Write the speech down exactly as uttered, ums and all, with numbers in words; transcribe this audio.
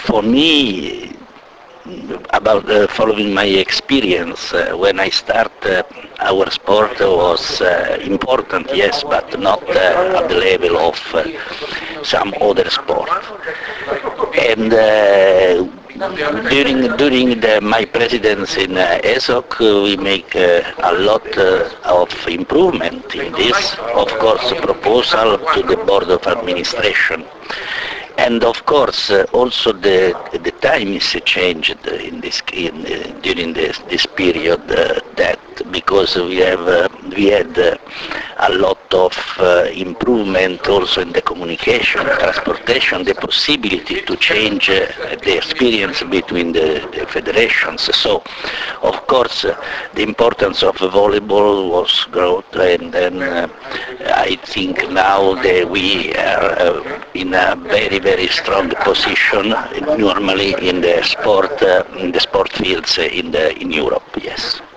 for me, about uh, following my experience, uh, when I start, uh, our sport was uh, important, yes, but not uh, at the level of uh, some other sport. And uh, during during the, my presidency in uh, E S O C, uh, we make uh, a lot uh, of improvement in this. Of course, proposal to the board of administration. And of course, uh, also the the time is changed in this in, uh, during this this period uh, that because we have uh, we had uh, a lot of uh, improvement also in the communication, transportation, the possibility to change uh, the experience between the, the federations. So, of course, uh, the importance of volleyball was growth, and then uh, I think now that we are uh, in a very very strong position normally in the sport uh, in the sport fields uh, in the in Europe. Yes.